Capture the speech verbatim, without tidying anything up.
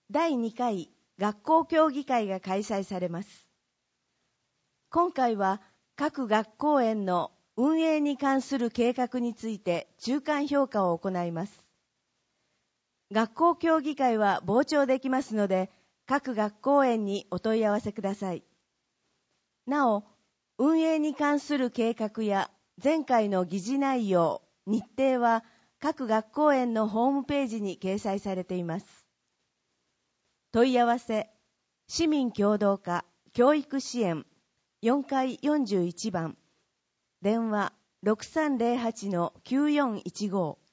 だいにかい学校協議会が開催されます。今回は各学校園の運営に関する計画について中間評価を行います。学校協議会は傍聴できますので、各学校園にお問い合わせください。なお、運営に関する計画や前回の議事内容、日程は各学校園のホームページに掲載されています。問い合わせ、市民協働課教育支援よんかいよんじゅういちばん、電話 ろくさんぜろはちのきゅうよんいちご